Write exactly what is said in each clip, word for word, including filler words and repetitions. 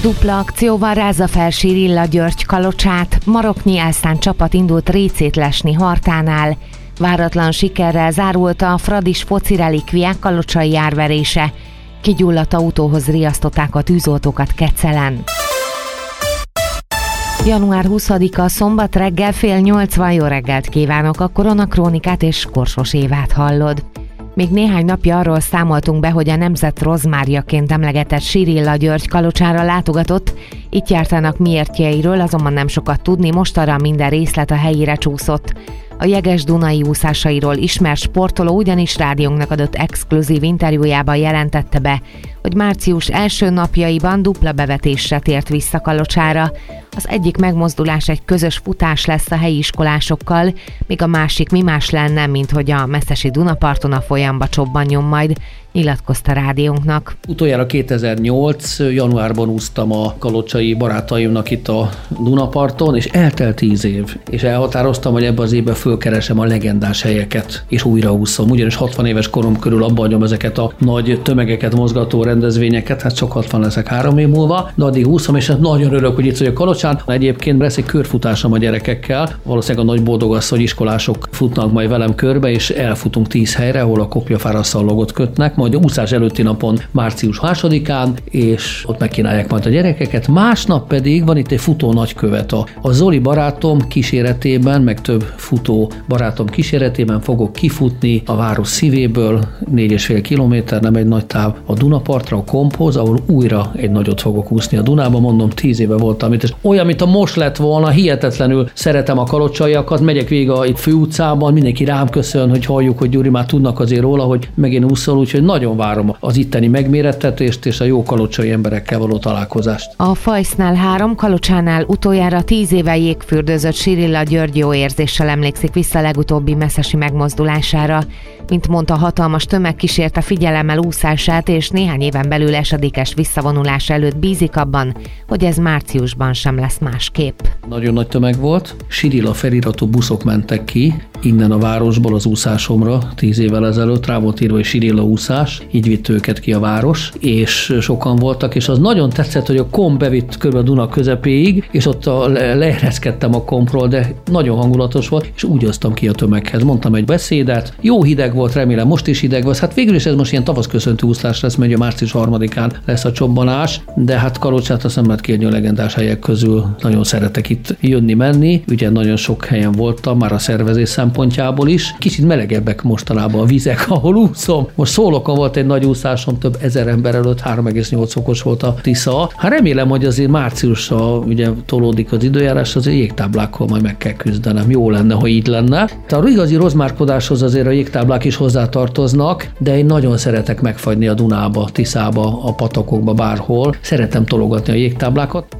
Dupla akcióval rázza fel Sirilla György Kalocsát, maroknyi elszán csapat indult récét lesni Hartánál. Váratlan sikerrel zárult a Fradis foci relikviák kalocsai árverése. Kigyulladt autóhoz riasztották a tűzoltókat Kecelen. január huszadika szombat reggel fél nyolcvan. Jó reggelt kívánok, a Koronakrónikát és Korsos Évát hallod. Még néhány napja arról számoltunk be, hogy a nemzet rozmárjaként emlegetett Sirilla György Kalocsára látogatott. Itt jártának miértjeiről azonban nem sokat tudni, mostanra minden részlet a helyére csúszott. A jeges Dunai úszásairól ismert sportoló ugyanis rádiónknak adott exkluzív interjújában jelentette be, hogy március első napjaiban dupla bevetésre tért vissza Kalocsára. Az egyik megmozdulás egy közös futás lesz a helyi iskolásokkal, míg a másik mi más lenne, mint hogy a Meszesi Dunaparton a folyamba csobbanjon majd, nyilatkozta rádiónknak. Utoljára kétezer-nyolc. januárban úsztam a kalocsai barátaimnak itt a Dunaparton, és eltelt tíz év, és elhatároztam, hogy ebbe az évben fölkeresem a legendás helyeket, és újra úszom. Ugyanis hatvan éves korom körül abba hagyom ezeket a nagy tömegeket mozgató rendezvényeket, hát csak hatvan leszek három év múlva, de addig úszom, és hát nagyon örülök, hogy itt vagyok Kalocsán. Egyébként lesz egy körfutásom a gyerekekkel, valószínűleg a nagy boldogasszony iskolások futnak majd velem körbe, és elfutunk tíz helyre, ahol a kopjafára szallogot kötnek, majd a úszás előtti napon március másodikán, és ott megkínálják majd a gyerekeket. Másnap pedig van itt egy futó nagykövet. A, a Zoli barátom kíséretében, meg több futó barátom kíséretében fogok kifutni a város szívéből, négy és fél kilométer, nem egy nagy táv, a Dunapartra, a Komphoz, ahol újra egy nagyot fogok úszni a Dunába, mondom, tíz éve voltam itt, és olyan, mint a most lett volna, hihetetlenül szeretem a kalocsaiakat, megyek végig a főutcában, mindenki rám köszön, hogy halljuk, hogy Gyuri, már tudnak azért róla, hogy megint úszol, úgyhogy nagyon várom az itteni megmérettetést és a jó kalocsai emberekkel való találkozást. A Fajsznál három, Kalocsánál utoljára tíz éve jégfürdőzött Sirilla György jó érzéssel emlékszik vissza a legutóbbi messzesi megmozdulására. Mint mondta, hatalmas tömeg kísérte figyelemmel úszását, és néhány éven belül esedékes visszavonulás előtt bízik abban, hogy ez márciusban sem lesz másképp. Nagyon nagy tömeg volt. Sirilla feliratú buszok mentek ki innen a városból az úszásomra tíz évvel ezelőtt, rá volt írva, hogy Sirilla úszás, így vitt őket ki a város, és sokan voltak, és az nagyon tetszett, hogy a komp bevitt kb. A Duna közepéig, és ott a, leereszkedtem a kompról, de nagyon hangulatos volt, és úgy osztam ki a tömeghez. Mondtam egy beszédet, jó hideg volt, remélem most is hideg volt, hát végül is ez most ilyen tavaszköszöntő úszás lesz, mert a március harmadikán lesz a csobbanás, de hát Kalocsát azt nem lehet kérni a legendás helyek közül, nagyon szeretek itt jönni-menni, ugye nagyon sok helyen voltam, már a szervezés szempontjából is. Kicsit melegebbek mostanában a vizek, ahol úszom. Most Szolnokon volt egy nagy úszásom, több ezer ember előtt, három egész nyolc fokos volt a Tisza. Hát remélem, hogy azért márciusra ugye tolódik az időjárás, azért jégtáblákkal majd meg kell küzdenem. Jó lenne, ha így lenne. Tehát a igazi rozmárkodáshoz azért a jégtáblák is hozzátartoznak, de én nagyon szeretek megfagyni a Dunába, Tiszába, a patakokba, bárhol. Szeretem tologatni a jégtáblákat.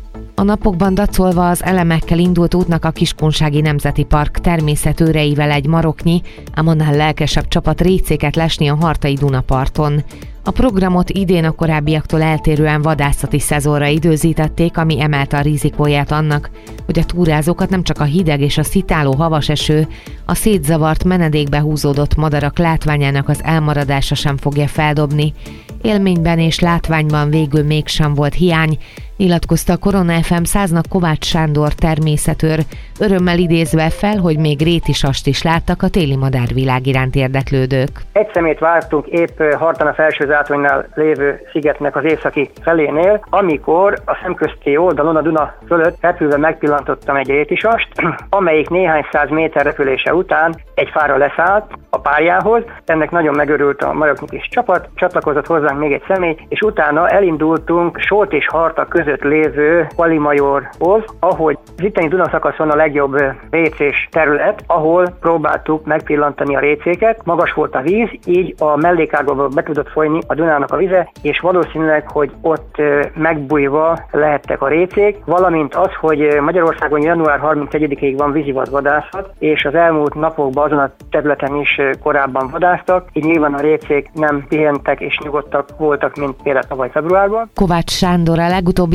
A napokban dacolva az elemekkel indult útnak a Kiskunsági Nemzeti Park természetőreivel egy maroknyi, ám annál lelkesebb csapat récéket lesni a Hartai Dunaparton. A programot idén a korábbiaktól eltérően vadászati szezonra időzítették, ami emelte a rizikóját annak, hogy a túrázókat nem csak a hideg és a szitáló havas eső, a szétzavart menedékbe húzódott madarak látványának az elmaradása sem fogja feldobni. Élményben és látványban végül mégsem volt hiány, nyilatkozta a Korona ef em száznak Kovács Sándor természetőr, örömmel idézve fel, hogy még rétisast is láttak a téli madárvilág iránt érdeklődők. Egy szemét vártunk épp Hartana felsőzátonynál lévő szigetnek az északi felénél, amikor a szemközti oldalon a Duna fölött repülve megpillantottam egy rétisast, amelyik néhány száz méter repülése után egy fára leszállt a párjához. Ennek nagyon megörült a maroknyi kis csapat, csatlakozott hozzánk még egy személy, és utána elindultunk Solt és Harta között lévő Valimajorhoz, ahogy az itteni Duna szakaszon a legjobb récés terület, ahol próbáltuk megpillantani a récéket. Magas volt a víz, így a mellékágból be tudott folyni a Dunának a vize, és valószínűleg, hogy ott megbújva lehettek a récék, valamint az, hogy Magyarországon január harmincegyedikéig van vízivadvadászat, és az elmúlt napokban azon a területen is korábban vadáztak, így nyilván a récék nem pihentek és nyugodtak voltak, mint például tavaly februárban. Kovács Sándor a legutóbbi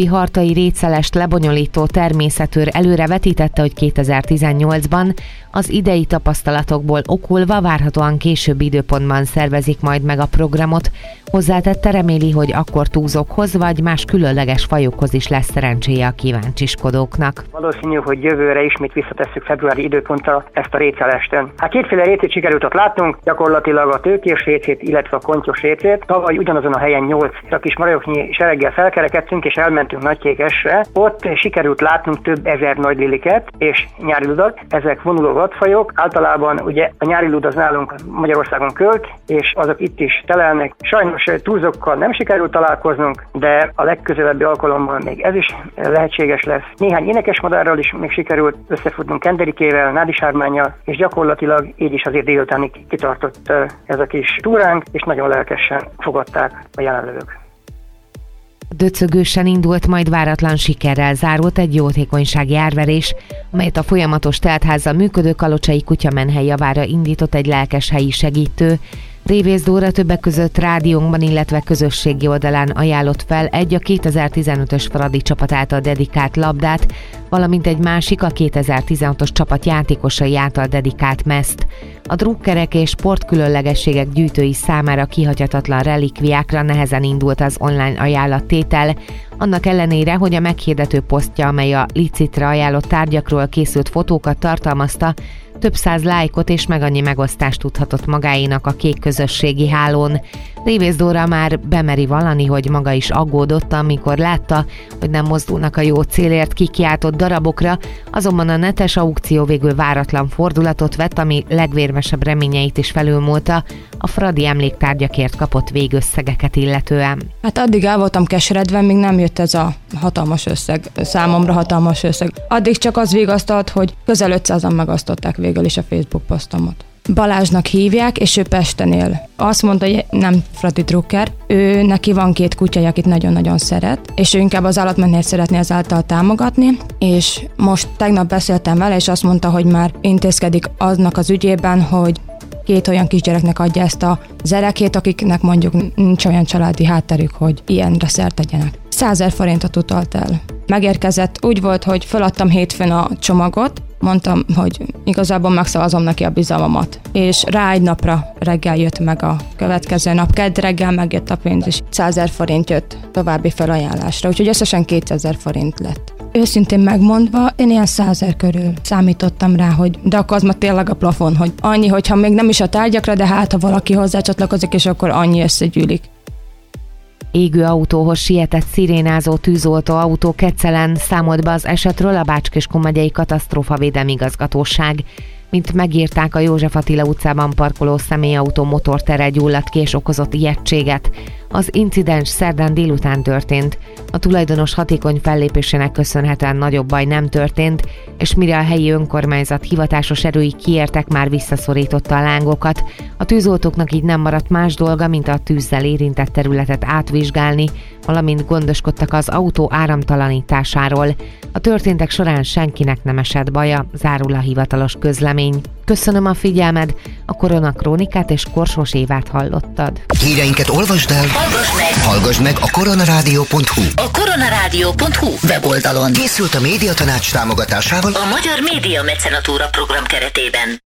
legutóbbi hartai rétszelest lebonyolító természetőr előre vetítette, hogy kétezer-tizennyolcban az idei tapasztalatokból okulva várhatóan későbbi időpontban szervezik majd meg a programot. Hozzátette, reméli, hogy akkor túzokhoz vagy más különleges fajokhoz is lesz szerencséje a kíváncsiskodóknak. Valószínű, hogy jövőre ismét visszatesszük februári időponttal ezt a rétszelest. Hát kétféle récét sikerült ott látnunk, gyakorlatilag a tőkés récét, illetve a kontyos récét. Tavaly ugyanazon a helyen nyolc a kis marajoknyi sereggel felkerekedtünk, és elmentünk Nagykékesre. Ott sikerült látnunk több ezer nagyliliket és nyári ludat. Ezek vonuló vadfajok. Általában ugye a nyári lud az nálunk Magyarországon költ, és azok itt is telelnek. Sajnos túlzokkal nem sikerült találkoznunk, de a legközelebbi alkalommal még ez is lehetséges lesz. Néhány énekesmadárral is még sikerült összefutnunk, Kenderikével, Nádisármánnyal, és gyakorlatilag így is azért délutánig kitartott ez a kis túránk, és nagyon lelkesen fogadták a jelenlevők. Döcögősen indult, majd váratlan sikerrel zárult egy jótékonysági árverés, amelyet a folyamatos teltházzal működő kalocsai kutyamenhely javára indított egy lelkes helyi segítő. Révész Dóra többek között rádiónkban, illetve közösségi oldalán ajánlott fel egy a kétezer-tizenötös Fradi csapat által dedikált labdát, valamint egy másik a kétezer-tizenhatos csapat játékosai által dedikált mezt. A drukkerek és sportkülönlegességek gyűjtői számára kihagyhatatlan relikviákra nehezen indult az online ajánlattétel, annak ellenére, hogy a meghirdető posztja, amely a licitre ajánlott tárgyakról készült fotókat tartalmazta, több száz lájkot és meg annyi megosztást tudhatott magáénak a kék közösségi hálón. Révész Dóra már bemeri vallani, hogy maga is aggódott, amikor látta, hogy nem mozdulnak a jó célért kikiáltott darabokra, azonban a netes aukció végül váratlan fordulatot vett, ami legvérmesebb reményeit is felülmúlta a Fradi emléktárgyakért kapott végösszegeket illetően. Hát addig el voltam keseredve, míg nem jött ez a hatalmas összeg, számomra hatalmas összeg. Addig csak az vigasztalt, hogy közel ötszázan megosztották végül is a Facebook posztomat. Balázsnak hívják, és ő Pesten él. Azt mondta, hogy nem Fradi drukker, ő neki van két kutyája, akit nagyon-nagyon szeret, és ő inkább az állatmenhelyet szeretné ezáltal támogatni, és most tegnap beszéltem vele, és azt mondta, hogy már intézkedik aznak az ügyében, hogy két olyan kisgyereknek adja ezt a zerekét, akiknek mondjuk nincs olyan családi hátterük, hogy ilyenre szert tegyenek. százezer forintot utalt el. Megérkezett, úgy volt, hogy feladtam hétfőn a csomagot, mondtam, hogy igazából megszavazom neki a bizalmamat. És rá egy napra reggel jött meg a következő nap, kedd reggel megjött a pénz, és százezer forint jött további felajánlásra, úgyhogy összesen kétezer forint lett. Őszintén megmondva, én ilyen százezer körül számítottam rá, hogy de akkor az már tényleg a plafon, hogy annyi, hogyha még nem is a tárgyakra, de hát ha valaki hozzácsatlakozik, és akkor annyi összegyűlik. Égő autóhoz sietett szirénázó tűzoltó autó Kecelen számolt be az esetről a Bács-Kiskun megyei katasztrófavédelmi igazgatóság. Mint megírták, a József Attila utcában parkoló személyautó motortere gyulladt ki és okozott ijegységet. Az incidens szerdán délután történt. A tulajdonos hatékony fellépésének köszönhetően nagyobb baj nem történt, és mire a helyi önkormányzat hivatásos erői kiértek, már visszaszorította a lángokat. A tűzoltóknak így nem maradt más dolga, mint a tűzzel érintett területet átvizsgálni, valamint gondoskodtak az autó áramtalanításáról. A történtek során senkinek nem esett baja, zárul a hivatalos közlemény. Köszönöm a figyelmed, a Koronakrónikát és Korsós Évát hallottad. Híreinket olvasd el, hallgass meg, hallgass meg a koronarádió pont hu. A koronarádió pont hu weboldalon. Készült a Médiatanács támogatásával a Magyar Média Mecenatúra program keretében.